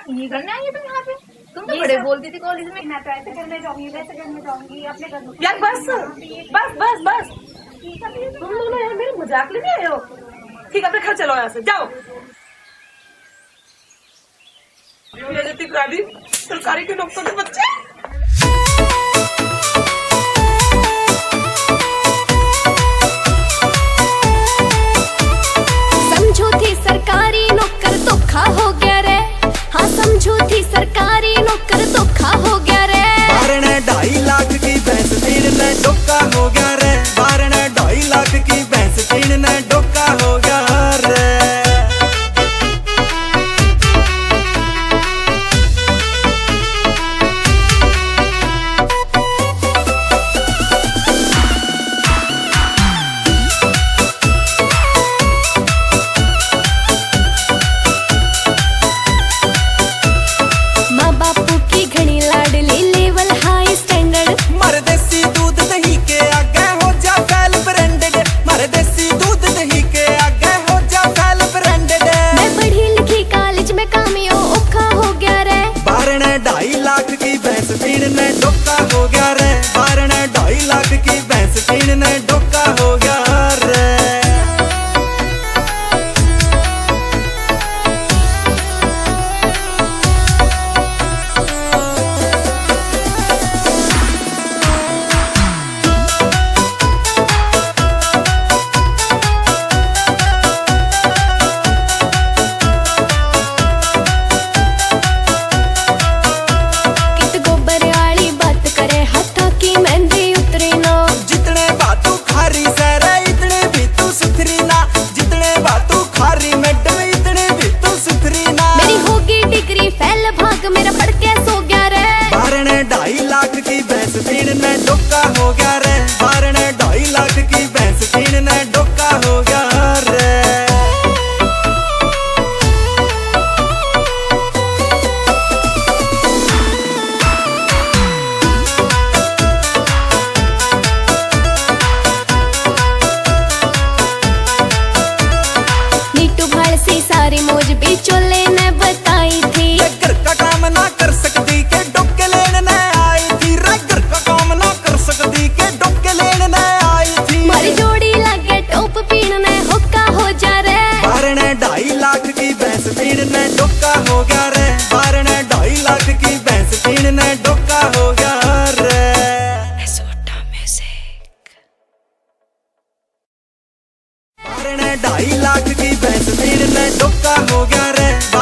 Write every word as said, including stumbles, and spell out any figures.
ये करने आई है तुम यहाँ पे? तुम तो बड़े बोलती थी कॉलेज में। मैं तो ऐसे करने जाऊंगी, वैसे करने जाऊंगी, अपने घर में। यार बस बस बस बस तुम दोनों यार मेरे मजाक लेने आए हो। ठीक है अपने घर चलो, यहाँ से जाओ। सरकारी के डॉक्टर के बच्चे। समझो थी सरकारी नौकर धोखा हो गया रे। हाँ समझो थी सरकारी नौकर धोखा हो गया रे। बारने ढाई लाख की भैंस तीन ने डोका हो गया रे। बारने ढाई लाख की भैंस तीन ने डोका हो गया रे। ढाई लाख की भैंस तीन ने डोका हो गया रे। बारने ढाई लाख की भैंस तीन ने डोका हो गया रे। मेरा पढ़ के सो गया रे। बारने ढाई लाख की भैंस तीन ने डोका हो गया रे। बारने ढाई लाख की भैंस तीन ने डोका हो गया रे। नीटू भाड़ से सारी मौज भी चोले ने बताई थी। घर का काम ना कर सकती के डोके लेने न आई थी। घर का काम ना कर सकती के डोके लेने न आई थी। मारी जोड़ी लगे टोप पीने होका हो जा रे। बारने ढाई लाख की भैंस तीन ने डोका हो गया रे। बारने ढाई लाख की भैंस तीन ने डोका हो गया रे। बारने ढाई लाख की भैंस तीन ने डोका हो गया रे।